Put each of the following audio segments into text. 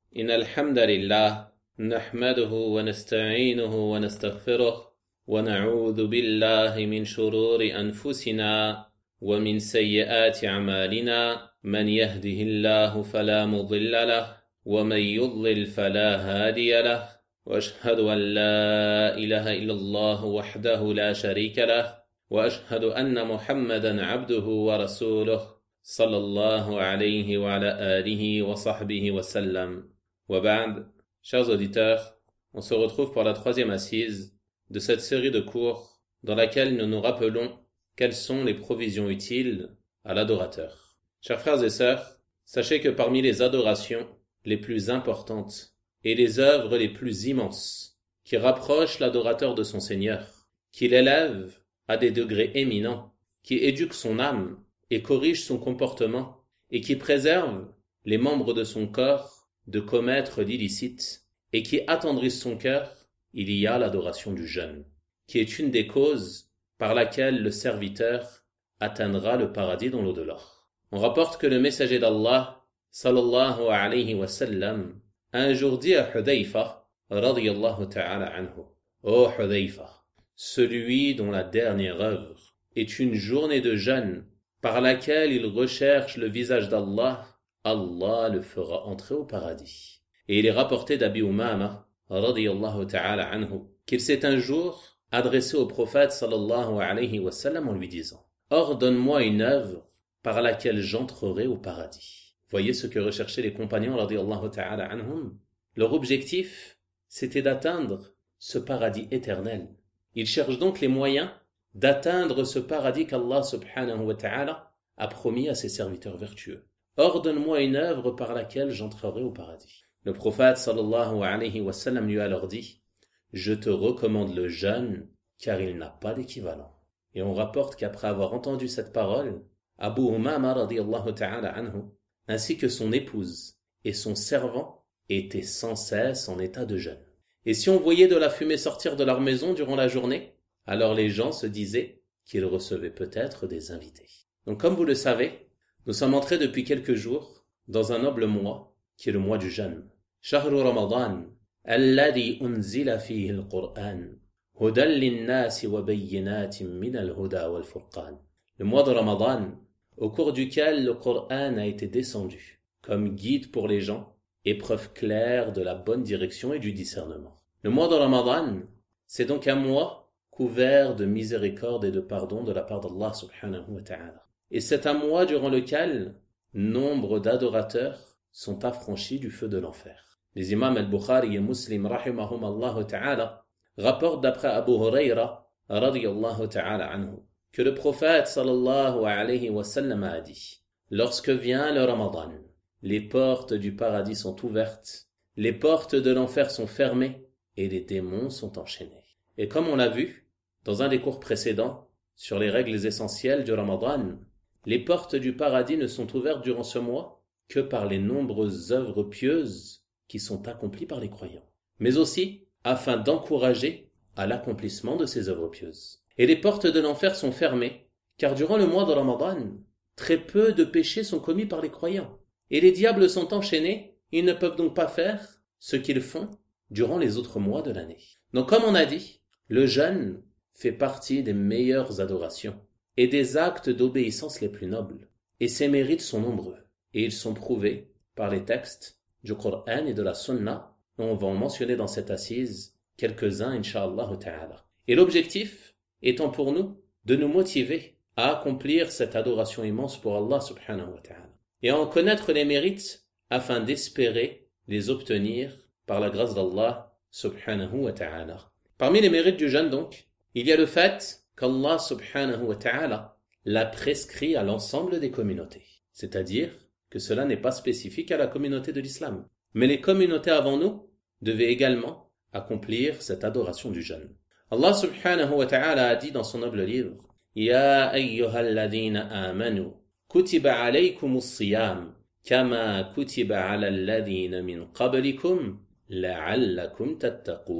إن الحمد لله نحمده ونستعينه ونستغفره ونعوذ بالله من شرور أنفسنا ومن سيئات أعمالنا من يهده الله فلا مضل له ومن يضلل فلا هادي له وأشهد أن لا إله إلا الله وحده لا شريك له وأشهد أن محمدا عبده ورسوله صلى الله عليه وعلى آله وصحبه وسلم. Waba'd, chers auditeurs, on se retrouve pour la troisième assise de cette série de cours dans laquelle nous nous rappelons quelles sont les provisions utiles à l'adorateur. Chers frères et sœurs, sachez que parmi les adorations les plus importantes et les œuvres les plus immenses qui rapprochent l'adorateur de son Seigneur, qui l'élèvent à des degrés éminents, qui éduquent son âme et corrigent son comportement et qui préservent les membres de son corps de commettre l'illicite et qui attendrissent son cœur, il y a l'adoration du jeûne, qui est une des causes par laquelle le serviteur atteindra le paradis dans l'au-delà. On rapporte que le messager d'Allah, sallallahu alayhi wa sallam, a un jour dit à Hudayfa, radiyallahu ta'ala anhu, ô Hudayfa, celui dont la dernière œuvre est une journée de jeûne par laquelle il recherche le visage d'Allah, Allah le fera entrer au paradis. Et il est rapporté d'Abi Umama, radiyallahu ta'ala anhu, qu'il s'est un jour adressé au prophète sallallahu alayhi wa sallam en lui disant « Ordonne-moi une œuvre par laquelle j'entrerai au paradis. » Voyez ce que recherchaient les compagnons radiyallahu ta'ala anhum. Leur objectif, c'était d'atteindre ce paradis éternel. Ils cherchent donc les moyens d'atteindre ce paradis qu'Allah subhanahu wa ta'ala a promis à ses serviteurs vertueux. Ordonne-moi une œuvre par laquelle j'entrerai au paradis. Le prophète sallallahu alayhi wa sallam lui a alors dit « Je te recommande le jeûne car il n'a pas d'équivalent. » Et on rapporte qu'après avoir entendu cette parole, Abu Umama radiyallahu ta'ala anhu, ainsi que son épouse et son servant étaient sans cesse en état de jeûne. Et si on voyait de la fumée sortir de leur maison durant la journée, alors les gens se disaient qu'ils recevaient peut-être des invités. Donc comme vous le savez, nous sommes entrés depuis quelques jours dans un noble mois qui est le mois du jeûne. Shahru Ramadan, alladhi unzila fihi al-Qur'an, hudan lin-nasi wa bayyinatin min al-huda wal-furqan. Le mois de Ramadan, au cours duquel le Coran a été descendu, comme guide pour les gens et preuve claire de la bonne direction et du discernement. Le mois de Ramadan, c'est donc un mois couvert de miséricorde et de pardon de la part d'Allah subhanahu wa ta'ala. Et c'est un mois durant lequel nombre d'adorateurs sont affranchis du feu de l'enfer. Les imams al-Bukhari et Muslim rahimahum Allah ta'ala rapportent d'après Abu Huraira radiyallahu ta'ala anhu que le prophète sallallahu alayhi wa sallam a dit « Lorsque vient le Ramadan, les portes du paradis sont ouvertes, les portes de l'enfer sont fermées et les démons sont enchaînés. » Et comme on l'a vu dans un des cours précédents sur les règles essentielles du Ramadan, les portes du paradis ne sont ouvertes durant ce mois que par les nombreuses œuvres pieuses qui sont accomplies par les croyants, mais aussi afin d'encourager à l'accomplissement de ces œuvres pieuses. Et les portes de l'enfer sont fermées, car durant le mois de Ramadan, très peu de péchés sont commis par les croyants. Et les diables sont enchaînés, ils ne peuvent donc pas faire ce qu'ils font durant les autres mois de l'année. Donc comme on a dit, le jeûne fait partie des meilleures adorations et des actes d'obéissance les plus nobles. Et ses mérites sont nombreux, et ils sont prouvés par les textes du Coran et de la Sunna, dont on va en mentionner dans cette assise quelques-uns, incha'Allah ta'ala. Et l'objectif étant pour nous de nous motiver à accomplir cette adoration immense pour Allah subhanahu wa ta'ala, et à en connaître les mérites afin d'espérer les obtenir par la grâce d'Allah subhanahu wa ta'ala. Parmi les mérites du jeûne donc, il y a le fait qu'Allah subhanahu wa ta'ala l'a prescrit à l'ensemble des communautés. C'est-à-dire que cela n'est pas spécifique à la communauté de l'islam. Mais les communautés avant nous devaient également accomplir cette adoration du jeûne. Allah subhanahu wa ta'ala a dit dans son noble livre « Ya ayyuhalladhina amanu, kutiba alaykumus siyam, kama kutiba ala alladhina min qablikum, la'allakum tattaqun. »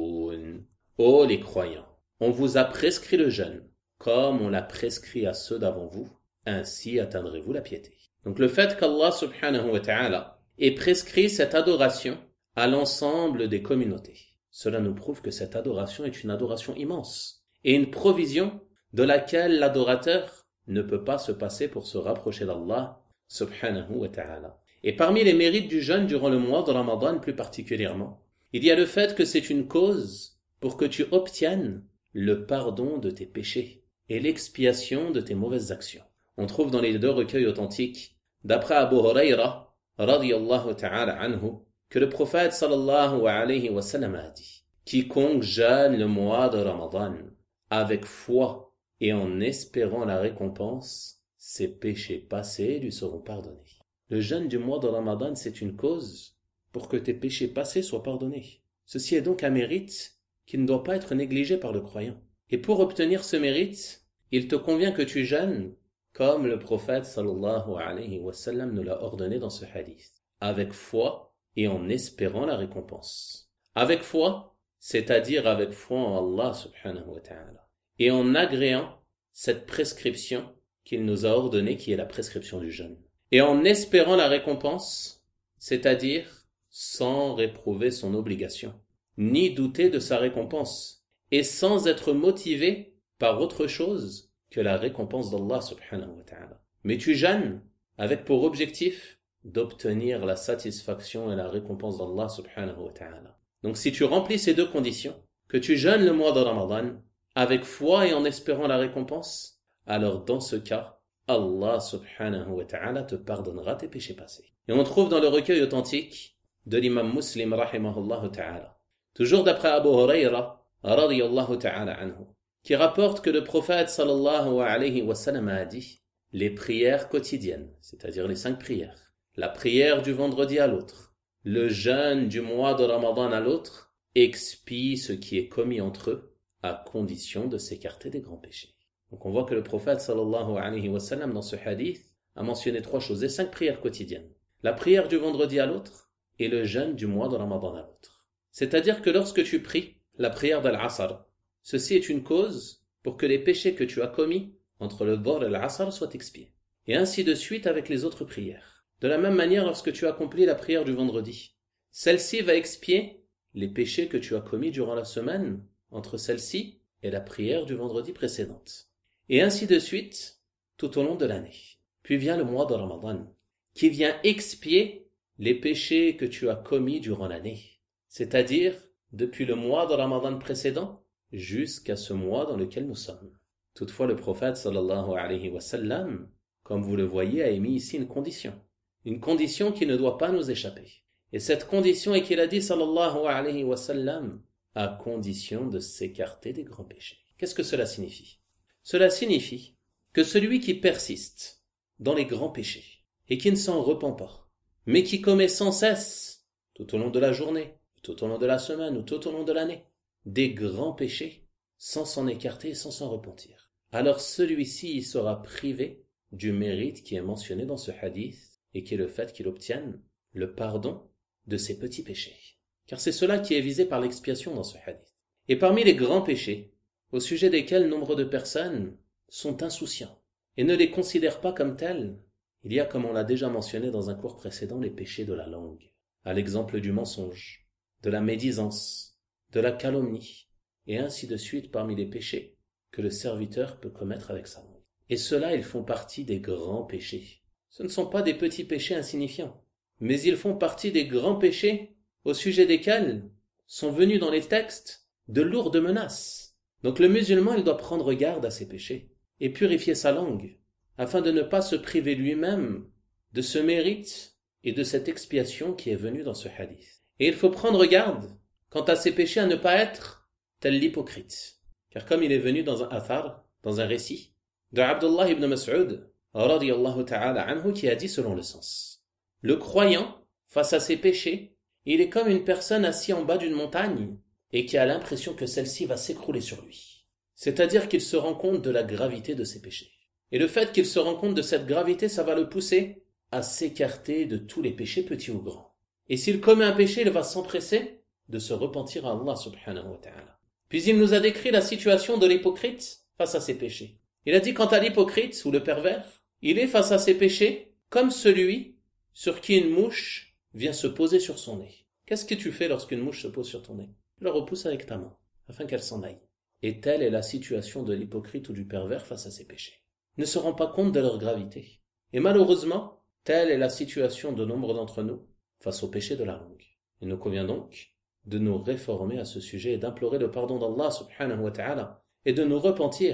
Ô les croyants, on vous a prescrit le jeûne, comme on l'a prescrit à ceux d'avant vous, ainsi atteindrez-vous la piété. Donc le fait qu'Allah subhanahu wa ta'ala ait prescrit cette adoration à l'ensemble des communautés. Cela nous prouve que cette adoration est une adoration immense et une provision de laquelle l'adorateur ne peut pas se passer pour se rapprocher d'Allah subhanahu wa ta'ala. Et parmi les mérites du jeûne durant le mois de Ramadan plus particulièrement, il y a le fait que c'est une cause pour que tu obtiennes le pardon de tes péchés et l'expiation de tes mauvaises actions. On trouve dans les deux recueils authentiques, d'après Abu Huraira, radiyallahu ta'ala anhu, que le prophète sallallahu alayhi wa sallam a dit: quiconque jeûne le mois de Ramadan avec foi et en espérant la récompense, ses péchés passés lui seront pardonnés. Le jeûne du mois de Ramadan, c'est une cause pour que tes péchés passés soient pardonnés. Ceci est donc un mérite qui ne doit pas être négligé par le croyant. Et pour obtenir ce mérite, il te convient que tu jeûnes comme le prophète sallallahu alayhi wa sallam nous l'a ordonné dans ce hadith, avec foi et en espérant la récompense. Avec foi, c'est-à-dire avec foi en Allah subhanahu wa ta'ala, et en agréant cette prescription qu'il nous a ordonnée, qui est la prescription du jeûne. Et en espérant la récompense, c'est-à-dire sans réprouver son obligation, ni douter de sa récompense, et sans être motivé par autre chose que la récompense d'Allah subhanahu wa ta'ala. Mais tu jeûnes avec pour objectif d'obtenir la satisfaction et la récompense d'Allah subhanahu wa ta'ala. Donc si tu remplis ces deux conditions, que tu jeûnes le mois de Ramadan avec foi et en espérant la récompense, alors dans ce cas, Allah subhanahu wa ta'ala te pardonnera tes péchés passés. Et on trouve dans le recueil authentique de l'imam Muslim rahimahullah ta'ala, toujours d'après Abu Huraira radiyallahu ta'ala anhu, qui rapporte que le prophète sallallahu alayhi wa sallam a dit: les prières quotidiennes, c'est-à-dire les 5 prières, la prière du vendredi à l'autre, le jeûne du mois de Ramadan à l'autre, expie ce qui est commis entre eux, à condition de s'écarter des grands péchés. Donc on voit que le prophète sallallahu alayhi wa sallam dans ce hadith a mentionné 3 choses, les 5 prières quotidiennes, la prière du vendredi à l'autre et le jeûne du mois de Ramadan à l'autre. C'est-à-dire que lorsque tu pries la prière d'Al-Asr, ceci est une cause pour que les péchés que tu as commis entre le Dhuhr et l'Asr soient expiés. Et ainsi de suite avec les autres prières. De la même manière, lorsque tu accomplis la prière du vendredi, celle-ci va expier les péchés que tu as commis durant la semaine entre celle-ci et la prière du vendredi précédente. Et ainsi de suite tout au long de l'année. Puis vient le mois de Ramadan, qui vient expier les péchés que tu as commis durant l'année. C'est-à-dire depuis le mois de Ramadan précédent jusqu'à ce mois dans lequel nous sommes. Toutefois, le prophète sallallahu alayhi wa sallam, comme vous le voyez, a émis ici une condition qui ne doit pas nous échapper. Et cette condition est qu'il a dit sallallahu alayhi wa sallam, à condition de s'écarter des grands péchés. Qu'est-ce que cela signifie? Cela signifie que celui qui persiste dans les grands péchés et qui ne s'en repent pas, mais qui commet sans cesse, tout au long de la journée, tout au long de la semaine ou tout au long de l'année, des grands péchés, sans s'en écarter et sans s'en repentir, alors celui-ci sera privé du mérite qui est mentionné dans ce hadith et qui est le fait qu'il obtienne le pardon de ses petits péchés. Car c'est cela qui est visé par l'expiation dans ce hadith. Et parmi les grands péchés, au sujet desquels nombre de personnes sont insouciants et ne les considèrent pas comme tels, il y a, comme on l'a déjà mentionné dans un cours précédent, les péchés de la langue, à l'exemple du mensonge, de la médisance, de la calomnie, et ainsi de suite parmi les péchés que le serviteur peut commettre avec sa langue. Et ceux-là, ils font partie des grands péchés. Ce ne sont pas des petits péchés insignifiants, mais ils font partie des grands péchés au sujet desquels sont venus dans les textes de lourdes menaces. Donc le musulman, il doit prendre garde à ces péchés et purifier sa langue, afin de ne pas se priver lui-même de ce mérite et de cette expiation qui est venue dans ce hadith. Et il faut prendre garde quant à ces péchés à ne pas être tel l'hypocrite. Car comme il est venu dans un athar, dans un récit, de Abdullah ibn Mas'ud, radiyallahu ta'ala anhu, qui a dit selon le sens: le croyant, face à ses péchés, il est comme une personne assise en bas d'une montagne et qui a l'impression que celle-ci va s'écrouler sur lui. C'est-à-dire qu'il se rend compte de la gravité de ses péchés. Et le fait qu'il se rend compte de cette gravité, ça va le pousser à s'écarter de tous les péchés, petits ou grands. Et s'il commet un péché, il va s'empresser de se repentir à Allah subhanahu wa ta'ala. Puis il nous a décrit la situation de l'hypocrite face à ses péchés. Il a dit, quant à l'hypocrite ou le pervers, il est face à ses péchés comme celui sur qui une mouche vient se poser sur son nez. Qu'est-ce que tu fais lorsqu'une mouche se pose sur ton nez? Tu la repousses avec ta main, afin qu'elle s'en aille. Et telle est la situation de l'hypocrite ou du pervers face à ses péchés. Il ne se rend pas compte de leur gravité. Et malheureusement, telle est la situation de nombre d'entre nous face au péché de la langue. Il nous convient donc de nous réformer à ce sujet et d'implorer le pardon d'Allah subhanahu wa ta'ala et de nous repentir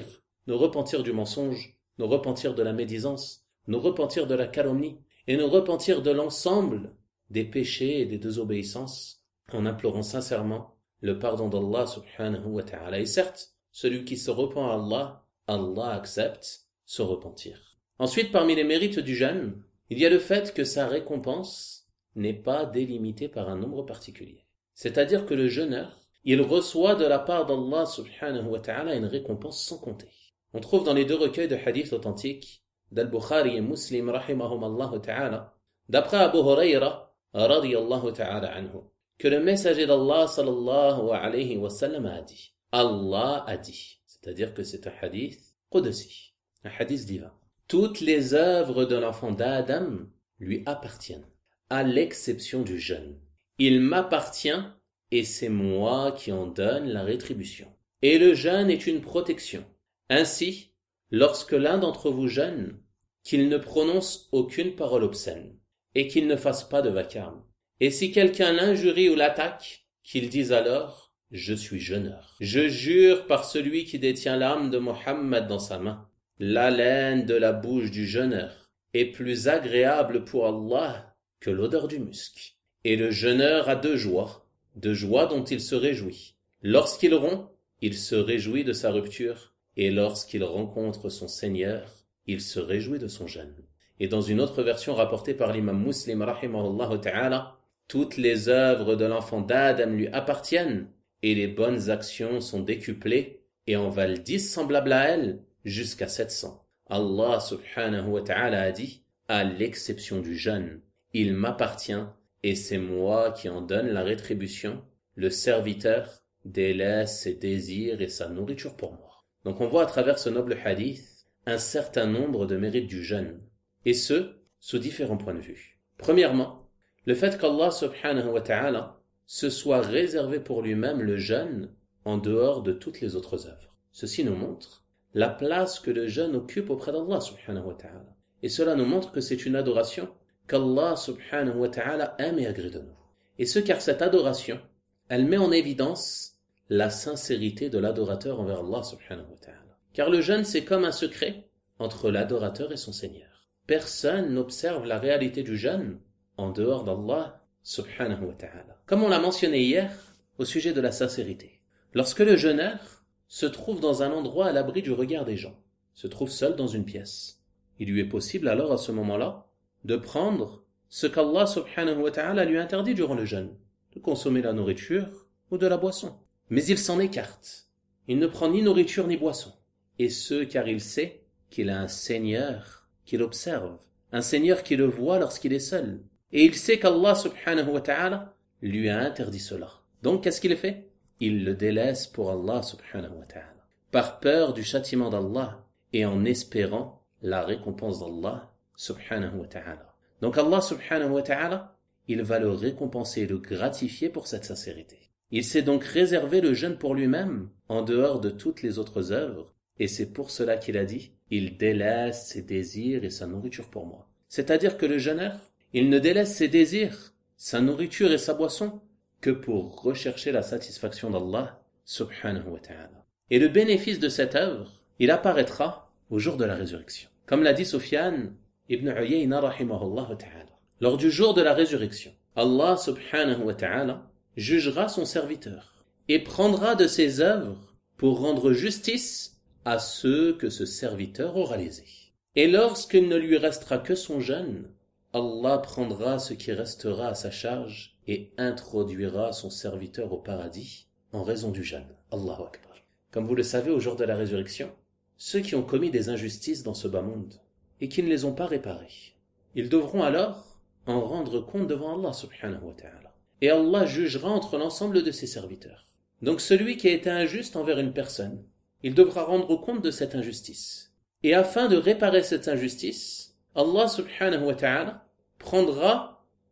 du mensonge, nous repentir de la médisance, nous repentir de la calomnie et nous repentir de l'ensemble des péchés et des désobéissances en implorant sincèrement le pardon d'Allah subhanahu wa ta'ala. Et certes, celui qui se repent à Allah, Allah accepte se repentir. Ensuite, parmi les mérites du jeûne, il y a le fait que sa récompense n'est pas délimitée par un nombre particulier. C'est-à-dire que le jeûneur, il reçoit de la part d'Allah subhanahu wa ta'ala une récompense sans compter. On trouve dans les deux recueils de hadiths authentiques d'Al-Bukhari et Muslim rahimahumallahu ta'ala, d'après Abu Huraira radiyallahu ta'ala anhu, que le messager d'Allah sallallahu alayhi wa sallam a dit. Allah a dit. C'est-à-dire que c'est un hadith qudsi, un hadith divin. Toutes les œuvres de l'enfant d'Adam lui appartiennent, à l'exception du jeûne. Il m'appartient et c'est moi qui en donne la rétribution. Et le jeûne est une protection. Ainsi, lorsque l'un d'entre vous jeûne, qu'il ne prononce aucune parole obscène et qu'il ne fasse pas de vacarme. Et si quelqu'un l'injurie ou l'attaque, qu'il dise alors « Je suis jeûneur ». Je jure par celui qui détient l'âme de Mohammed dans sa main. L'haleine de la bouche du jeûneur est plus agréable pour Allah que l'odeur du musc. Et le jeûneur a deux joies dont il se réjouit. Lorsqu'il rompt, il se réjouit de sa rupture, et lorsqu'il rencontre son Seigneur, il se réjouit de son jeûne. Et dans une autre version rapportée par l'imam Muslim rahimahullah ta'ala, toutes les œuvres de l'enfant d'Adam lui appartiennent, et les bonnes actions sont décuplées, et en valent 10 semblables à elles, jusqu'à 700. Allah subhanahu wa ta'ala a dit, à l'exception du jeûne, il m'appartient, et c'est moi qui en donne la rétribution. Le serviteur délaisse ses désirs et sa nourriture pour moi. Donc on voit à travers ce noble hadith un certain nombre de mérites du jeûne, et ce, sous différents points de vue. Premièrement, le fait qu'Allah subhanahu wa ta'ala se soit réservé pour lui-même le jeûne en dehors de toutes les autres œuvres. Ceci nous montre la place que le jeûne occupe auprès d'Allah subhanahu wa ta'ala. Et cela nous montre que c'est une adoration qu'Allah subhanahu wa ta'ala aime et agrée de nous. Et ce car cette adoration, elle met en évidence la sincérité de l'adorateur envers Allah subhanahu wa ta'ala. Car le jeûne, c'est comme un secret entre l'adorateur et son Seigneur. Personne n'observe la réalité du jeûne en dehors d'Allah subhanahu wa ta'ala. Comme on l'a mentionné hier au sujet de la sincérité. Lorsque le jeûneur se trouve dans un endroit à l'abri du regard des gens, se trouve seul dans une pièce, il lui est possible alors à ce moment-là de prendre ce qu'Allah subhanahu wa ta'ala lui interdit durant le jeûne, de consommer la nourriture ou de la boisson. Mais il s'en écarte. Il ne prend ni nourriture ni boisson. Et ce car il sait qu'il a un Seigneur qui l'observe, un Seigneur qui le voit lorsqu'il est seul. Et il sait qu'Allah subhanahu wa ta'ala lui a interdit cela. Donc qu'est-ce qu'il fait? Il le délaisse pour Allah subhanahu wa ta'ala, par peur du châtiment d'Allah et en espérant la récompense d'Allah subhanahu wa ta'ala. Donc Allah subhanahu wa ta'ala, il va le récompenser et le gratifier pour cette sincérité. Il s'est donc réservé le jeûne pour lui-même, en dehors de toutes les autres œuvres, et c'est pour cela qu'il a dit « Il délaisse ses désirs et sa nourriture pour moi ». C'est-à-dire que le jeûneur, il ne délaisse ses désirs, sa nourriture et sa boisson, que pour rechercher la satisfaction d'Allah subhanahu wa ta'ala. Et le bénéfice de cette œuvre, il apparaîtra au jour de la résurrection. Comme l'a dit Sufyan ibn Uyayna rahimahullah ta'ala. Lors du jour de la résurrection, Allah subhanahu wa ta'ala jugera son serviteur et prendra de ses œuvres pour rendre justice à ceux que ce serviteur aura lésés. Et lorsqu'il ne lui restera que son jeûne, Allah prendra ce qui restera à sa charge et introduira son serviteur au paradis en raison du jeûne. Allahu Akbar. Comme vous le savez, au jour de la résurrection, ceux qui ont commis des injustices dans ce bas monde et qui ne les ont pas réparées, ils devront alors en rendre compte devant Allah subhanahu wa ta'ala. Et Allah jugera entre l'ensemble de ses serviteurs. Donc celui qui a été injuste envers une personne, il devra rendre compte de cette injustice. Et afin de réparer cette injustice, Allah subhanahu wa ta'ala prendra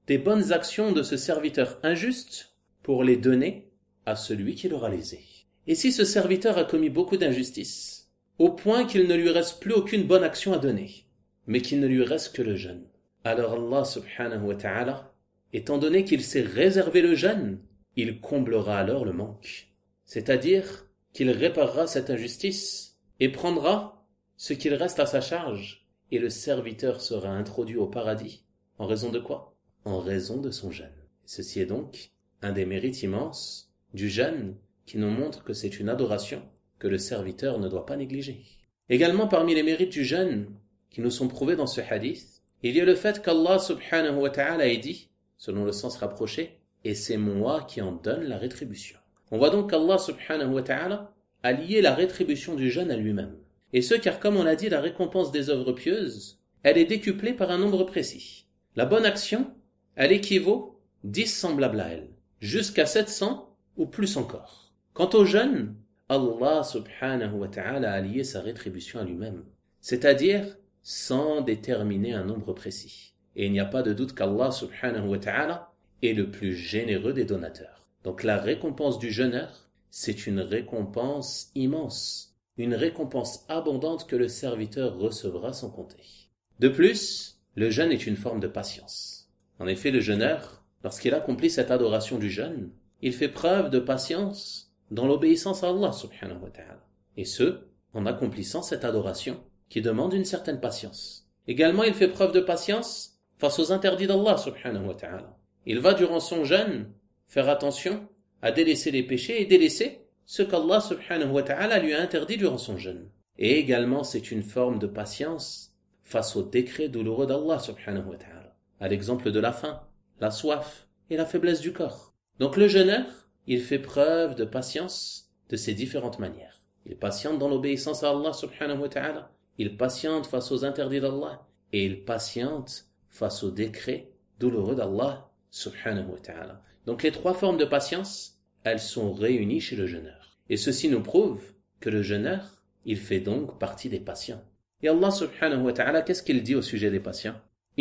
des bonnes actions de ce serviteur injuste pour les donner à celui qui l'aura lésé. Et si ce serviteur a commis beaucoup d'injustices, au point qu'il ne lui reste plus aucune bonne action à donner, mais qu'il ne lui reste que le jeûne, alors Allah subhanahu wa ta'ala, étant donné qu'il s'est réservé le jeûne, il comblera alors le manque. C'est-à-dire qu'il réparera cette injustice et prendra ce qu'il reste à sa charge, et le serviteur sera introduit au paradis. En raison de quoi? En raison de son jeûne. Ceci est donc un des mérites immenses du jeûne qui nous montre que c'est une adoration que le serviteur ne doit pas négliger. Également parmi les mérites du jeûne qui nous sont prouvés dans ce hadith, il y a le fait qu'Allah subhanahu wa ta'ala ait dit, selon le sens rapproché, et c'est moi qui en donne la rétribution. On voit donc qu'Allah subhanahu wa ta'ala a lié la rétribution du jeûne à lui-même. Et ce car comme on l'a dit, la récompense des œuvres pieuses, elle est décuplée par un nombre précis. La bonne action, elle équivaut 10 semblables à elle, jusqu'à 700 ou plus encore. Quant au jeûne, Allah subhanahu wa ta'ala a lié sa rétribution à lui-même, c'est-à-dire sans déterminer un nombre précis. Et il n'y a pas de doute qu'Allah subhanahu wa ta'ala est le plus généreux des donateurs. Donc la récompense du jeûneur, c'est une récompense immense, une récompense abondante que le serviteur recevra sans compter. De plus, le jeûne est une forme de patience. En effet, le jeûneur, lorsqu'il accomplit cette adoration du jeûne, il fait preuve de patience dans l'obéissance à Allah subhanahu wa ta'ala. Et ce, en accomplissant cette adoration qui demande une certaine patience. Également, il fait preuve de patience face aux interdits d'Allah subhanahu wa ta'ala. Il va durant son jeûne faire attention à délaisser les péchés et délaisser ce qu'Allah subhanahu wa ta'ala lui a interdit durant son jeûne. Et également, c'est une forme de patience face aux décrets douloureux d'Allah subhanahu wa ta'ala, à l'exemple de la faim, la soif et la faiblesse du corps. Donc le jeûneur, il fait preuve de patience de ces différentes manières. Il patiente dans l'obéissance à Allah subhanahu wa ta'ala, il patiente face aux interdits d'Allah, et il patiente face aux décrets douloureux d'Allah subhanahu wa ta'ala. Donc les trois formes de patience, elles sont réunies chez le jeûneur. Et ceci nous prouve que le jeûneur, il fait donc partie des patients. Et Allah subhanahu wa ta'ala, qu'est-ce qu'il dit au sujet des patients?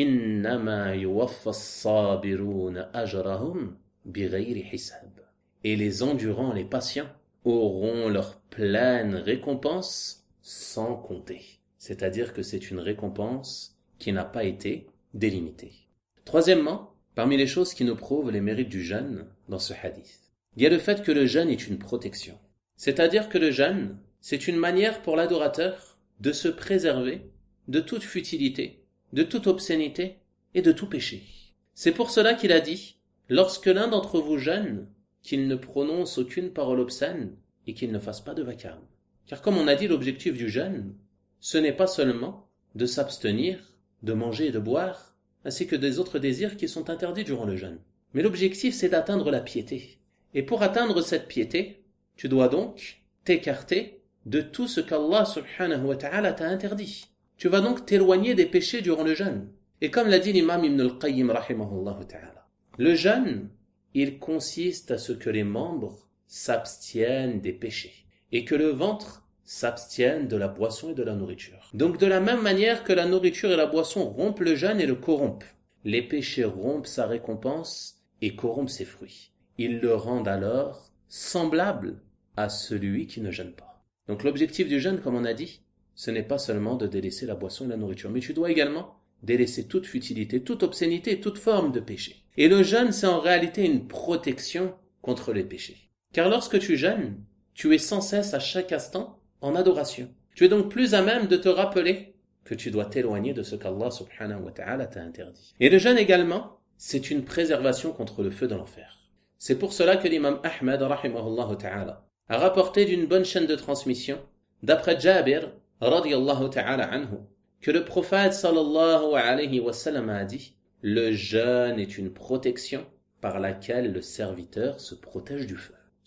Innama yuwaffa as-sabiruna ajrahum bighayri hisab. Et les endurants, les patients, auront leur pleine récompense sans compter. C'est-à-dire que c'est une récompense qui n'a pas été délimitée. Troisièmement, parmi les choses qui nous prouvent les mérites du jeûne dans ce hadith, il y a le fait que le jeûne est une protection. C'est-à-dire que le jeûne, c'est une manière pour l'adorateur de se préserver de toute futilité, de toute obscénité et de tout péché. C'est pour cela qu'il a dit, lorsque l'un d'entre vous jeûne, qu'il ne prononce aucune parole obscène et qu'il ne fasse pas de vacarme. Car comme on a dit, l'objectif du jeûne, ce n'est pas seulement de s'abstenir, de manger et de boire, ainsi que des autres désirs qui sont interdits durant le jeûne. Mais l'objectif, c'est d'atteindre la piété. Et pour atteindre cette piété, tu dois donc t'écarter de tout ce qu'Allah subhanahu wa ta'ala t'a interdit. Tu vas donc t'éloigner des péchés durant le jeûne. Et comme l'a dit l'imam Ibn al-Qayyim rahimahullah ta'ala, le jeûne, il consiste à ce que les membres s'abstiennent des péchés et que le ventre s'abstienne de la boisson et de la nourriture. Donc de la même manière que la nourriture et la boisson rompent le jeûne et le corrompent, les péchés rompent sa récompense et corrompent ses fruits. Ils le rendent alors semblable à celui qui ne jeûne pas. Donc l'objectif du jeûne, comme on a dit, ce n'est pas seulement de délaisser la boisson et la nourriture, mais tu dois également délaisser toute futilité, toute obscénité, toute forme de péché. Et le jeûne, c'est en réalité une protection contre les péchés. Car lorsque tu jeûnes, tu es sans cesse à chaque instant en adoration. Tu es donc plus à même de te rappeler que tu dois t'éloigner de ce qu'Allah subhanahu wa ta'ala t'a interdit. Et le jeûne également, c'est une préservation contre le feu de l'enfer. C'est pour cela que l'imam Ahmad rahimahullah ta'ala a rapporté d'une bonne chaîne de transmission, d'après Jabir radiyallahu ta'ala anhu, que le prophète sallallahu alayhi wa sallam a dit: le jeûne est une protection par laquelle le serviteur se protège du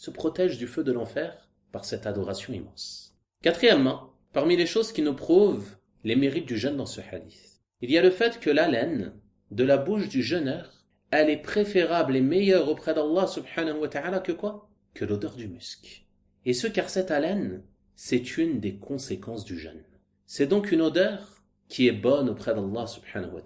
feu de l'enfer par cette adoration immense. Quatrièmement, parmi les choses qui nous prouvent les mérites du jeûne dans ce hadith, il y a le fait que l'haleine de la bouche du jeûneur, elle est préférable et meilleure auprès d'Allah subhanahu wa ta'ala que quoi? Que l'odeur du musc. Et ce car cette haleine, c'est une des conséquences du jeûne. C'est donc une odeur qui est bonne auprès d'Allah subhanahu wa ta'ala.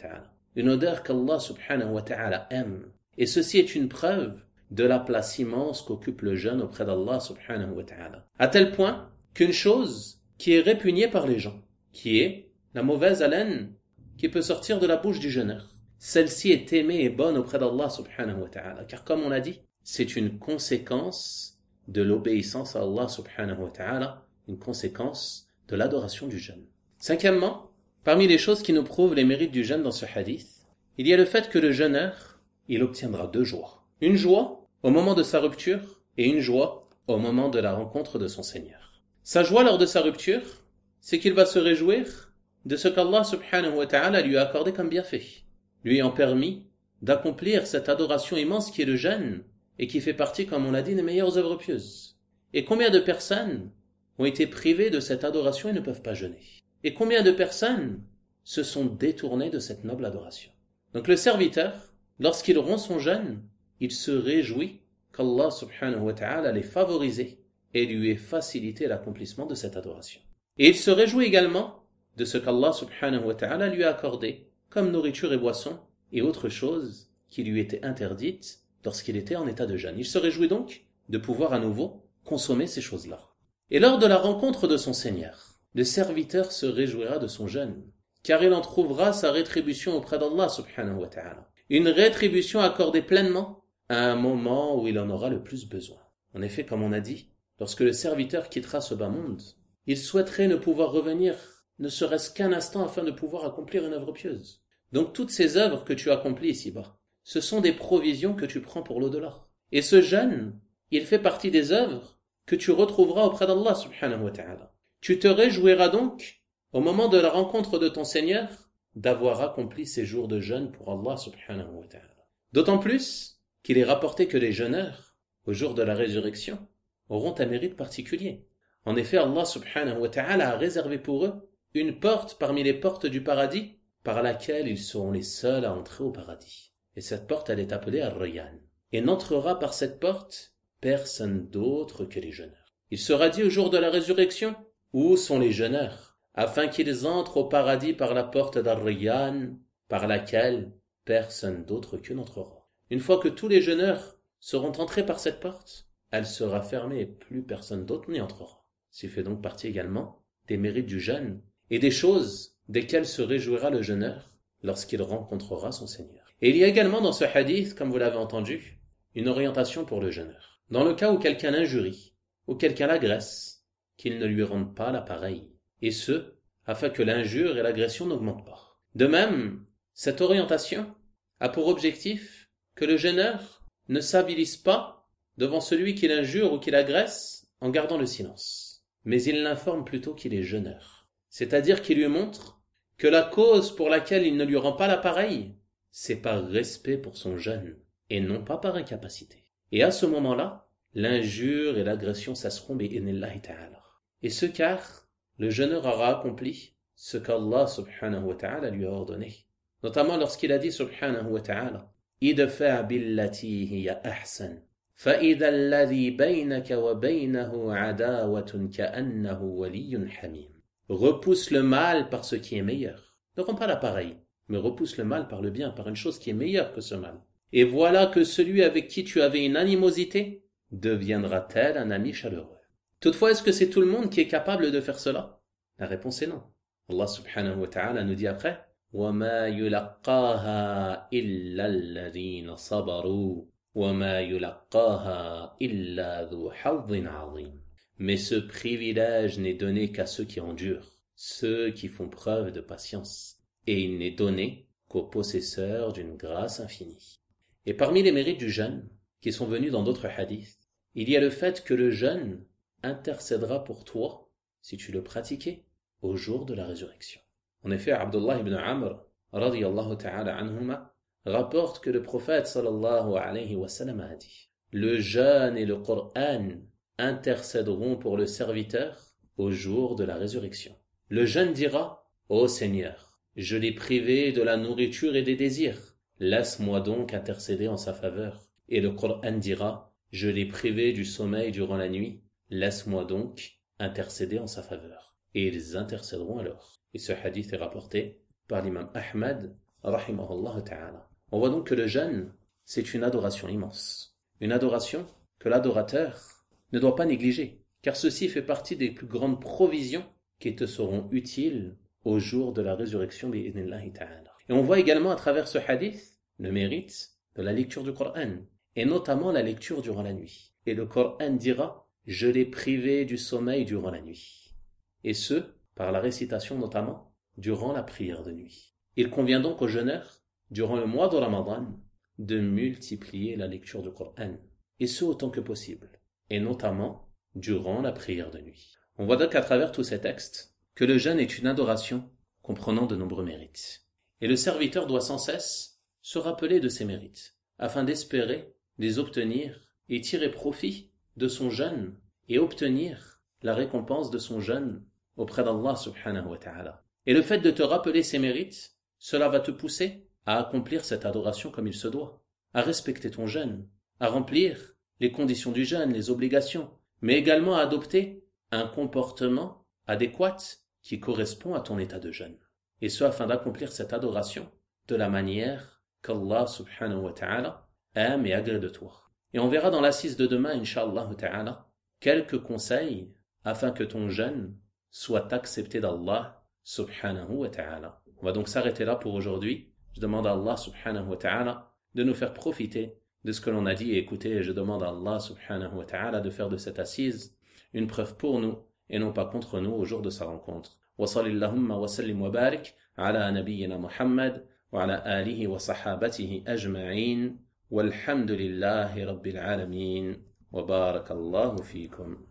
une odeur qu'Allah subhanahu wa ta'ala aime. Et ceci est une preuve de la place immense qu'occupe le jeûne auprès d'Allah subhanahu wa ta'ala. À tel point qu'une chose qui est répugnée par les gens, qui est la mauvaise haleine qui peut sortir de la bouche du jeûneur, celle-ci est aimée et bonne auprès d'Allah subhanahu wa ta'ala. Car comme on l'a dit, c'est une conséquence de l'obéissance à Allah subhanahu wa ta'ala, une conséquence de l'adoration du jeûne. Cinquièmement, parmi les choses qui nous prouvent les mérites du jeûne dans ce hadith, il y a le fait que le jeûneur, il obtiendra 2 joies. Une joie au moment de sa rupture et une joie au moment de la rencontre de son Seigneur. Sa joie lors de sa rupture, c'est qu'il va se réjouir de ce qu'Allah subhanahu wa ta'ala lui a accordé comme bienfait, lui ayant permis d'accomplir cette adoration immense qui est le jeûne et qui fait partie, comme on l'a dit, des meilleures œuvres pieuses. Et combien de personnes ont été privées de cette adoration et ne peuvent pas jeûner? Et combien de personnes se sont détournées de cette noble adoration? Donc le serviteur, lorsqu'il rompt son jeûne, il se réjouit qu'Allah subhanahu wa ta'ala l'ait favorisé et lui ait facilité l'accomplissement de cette adoration. Et il se réjouit également de ce qu'Allah subhanahu wa ta'ala lui a accordé comme nourriture et boisson et autres choses qui lui étaient interdites lorsqu'il était en état de jeûne. Il se réjouit donc de pouvoir à nouveau consommer ces choses-là. Et lors de la rencontre de son Seigneur, le serviteur se réjouira de son jeûne, car il en trouvera sa rétribution auprès d'Allah subhanahu wa ta'ala. Une rétribution accordée pleinement à un moment où il en aura le plus besoin. En effet, comme on a dit, lorsque le serviteur quittera ce bas monde, il souhaiterait ne pouvoir revenir, ne serait-ce qu'un instant afin de pouvoir accomplir une œuvre pieuse. Donc toutes ces œuvres que tu accomplis ici-bas, ce sont des provisions que tu prends pour l'au-delà. Et ce jeûne, il fait partie des œuvres que tu retrouveras auprès d'Allah subhanahu wa ta'ala. Tu te réjouiras donc, au moment de la rencontre de ton Seigneur, d'avoir accompli ces jours de jeûne pour Allah subhanahu wa ta'ala. D'autant plus qu'il est rapporté que les jeûneurs, au jour de la résurrection, auront un mérite particulier. En effet, Allah subhanahu wa ta'ala a réservé pour eux une porte parmi les portes du paradis par laquelle ils seront les seuls à entrer au paradis. Et cette porte, elle est appelée Ar-Rayyan. Et n'entrera par cette porte personne d'autre que les jeûneurs. Il sera dit au jour de la résurrection, où sont les jeûneurs, afin qu'ils entrent au paradis par la porte d'Ar-Rayyan, par laquelle personne d'autre qu'eux n'entrera. Une fois que tous les jeûneurs seront entrés par cette porte, elle sera fermée et plus personne d'autre n'y entrera. Ce fait donc partie également des mérites du jeûne et des choses desquelles se réjouira le jeûneur lorsqu'il rencontrera son Seigneur. Et il y a également dans ce hadith, comme vous l'avez entendu, une orientation pour le jeûneur. Dans le cas où quelqu'un l'injurie, ou quelqu'un l'agresse, qu'il ne lui rende pas l'appareil, et ce, afin que l'injure et l'agression n'augmentent pas. De même, cette orientation a pour objectif que le jeûneur ne s'avilisse pas devant celui qui l'injure ou qui l'agresse en gardant le silence. Mais il l'informe plutôt qu'il est jeûneur. C'est-à-dire qu'il lui montre que la cause pour laquelle il ne lui rend pas l'appareil, c'est par respect pour son jeûne, et non pas par incapacité. Et à ce moment-là, l'injure et l'agression cesseront bi'idhnillahi ta'ala. Et ce car le jeûneur aura accompli ce qu'Allah subhanahu wa ta'ala lui a ordonné. Notamment lorsqu'il a dit subhanahu wa ta'ala, idfa' billati hiya ahsan. فَإِذَا الَّذِي بَيْنَكَ وَبَيْنَهُ عَدَاوَةٌ كَأَنَّهُ وَلِيٌّ حَمِيمٌ. Repousse le mal par ce qui est meilleur. Ne rends pas l'appareil, mais repousse le mal par le bien, par une chose qui est meilleure que ce mal. Et voilà que celui avec qui tu avais une animosité deviendra-t-elle un ami chaleureux. Toutefois, est-ce que c'est tout le monde qui est capable de faire cela? La réponse est non. Allah subhanahu wa ta'ala nous dit après, وَمَا يُلَقَّاهَا إِلَّا الَّذِينَ صَبَرُوا وَمَا يُلَقَّاهَا إِلَّا ذُو حَظٍّ عَظِيمٍ. Mais ce privilège n'est donné qu'à ceux qui endurent, ceux qui font preuve de patience, et il n'est donné qu'aux possesseurs d'une grâce infinie. Et parmi les mérites du jeûne, qui sont venus dans d'autres hadiths, il y a le fait que le jeûne intercédera pour toi, si tu le pratiquais, au jour de la résurrection. En effet, Abdullah ibn Amr, radiyallahu ta'ala anhuma, rapporte que le prophète sallallahu alayhi wa sallam a dit, le jeûne et le Coran intercéderont pour le serviteur au jour de la résurrection. Le jeûne dira, ô Seigneur, je l'ai privé de la nourriture et des désirs, laisse-moi donc intercéder en sa faveur. Et le Coran dira, je l'ai privé du sommeil durant la nuit, laisse-moi donc intercéder en sa faveur. Et ils intercéderont alors. Et ce hadith est rapporté par l'imam Ahmad rahimahullah ta'ala. On voit donc que le jeûne, c'est une adoration immense. Une adoration que l'adorateur ne doit pas négliger, car ceci fait partie des plus grandes provisions qui te seront utiles au jour de la résurrection bi'idhnillahi ta'ala. Et on voit également à travers ce hadith le mérite de la lecture du Coran, et notamment la lecture durant la nuit. Et le Coran dira « Je l'ai privé du sommeil durant la nuit ». Et ce, par la récitation notamment durant la prière de nuit. Il convient donc aux jeûneurs, durant le mois de Ramadan, de multiplier la lecture du Coran, et ce autant que possible, et notamment durant la prière de nuit. On voit donc à travers tous ces textes que le jeûne est une adoration comprenant de nombreux mérites. Et le serviteur doit sans cesse se rappeler de ces mérites, afin d'espérer les obtenir et tirer profit de son jeûne et obtenir la récompense de son jeûne auprès d'Allah subhanahu wa ta'ala. Et le fait de te rappeler ces mérites, cela va te pousser à accomplir cette adoration comme il se doit, à respecter ton jeûne, à remplir les conditions du jeûne, les obligations, mais également à adopter un comportement adéquat qui correspond à ton état de jeûne. Et ce afin d'accomplir cette adoration de la manière qu'Allah subhanahu wa ta'ala aime et agrée de toi. Et on verra dans l'assise de demain, incha'Allah ta'ala, quelques conseils afin que ton jeûne soit accepté d'Allah subhanahu wa ta'ala. On va donc s'arrêter là pour aujourd'hui. Je demande à Allah subhanahu wa ta'ala de nous faire profiter de ce que l'on a dit et écouté, et je demande à Allah subhanahu wa ta'ala de faire de cette assise une preuve pour nous et non pas contre nous au jour de sa rencontre. Wa sallallahu wa sallim wa barik ala nabiyyina Muhammad wa ala alihi wa sahabatihi ajma'in walhamdulillahi rabbil alamin wa barakallahu fikum.